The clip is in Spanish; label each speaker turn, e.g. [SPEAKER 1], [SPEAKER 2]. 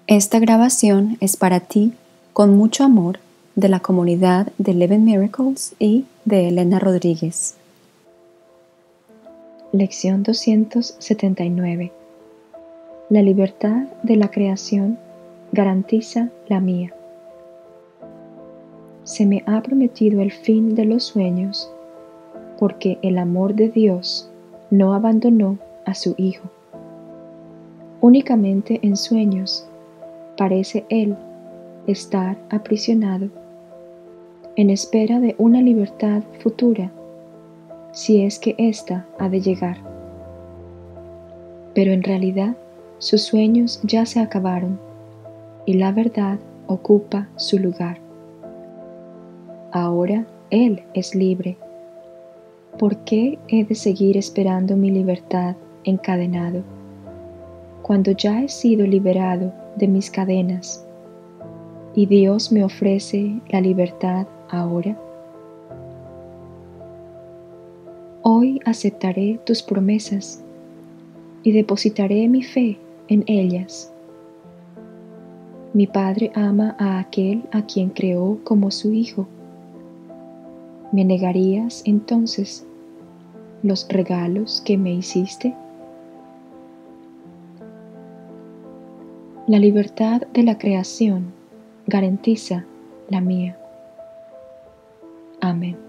[SPEAKER 1] Esta grabación es para ti, con mucho amor, de la comunidad de 11 Miracles y de Elena Rodríguez. Lección 279. La libertad de la creación garantiza la mía. Se me ha prometido el fin de los sueños, porque el amor de Dios no abandonó a su Hijo. Únicamente en sueños parece Él estar aprisionado, en espera de una libertad futura, si es que ésta ha de llegar. Pero en realidad sus sueños ya se acabaron y la verdad ocupa su lugar. Ahora Él es libre. ¿Por qué he de seguir esperando mi libertad encadenado, cuando ya he sido liberado de mis cadenas y Dios me ofrece la libertad ahora? Hoy aceptaré tus promesas y depositaré mi fe en ellas. Mi Padre ama a aquel a quien creó como su Hijo. ¿Me negarías entonces los regalos que me hiciste? La libertad de la creación garantiza la mía. Amén.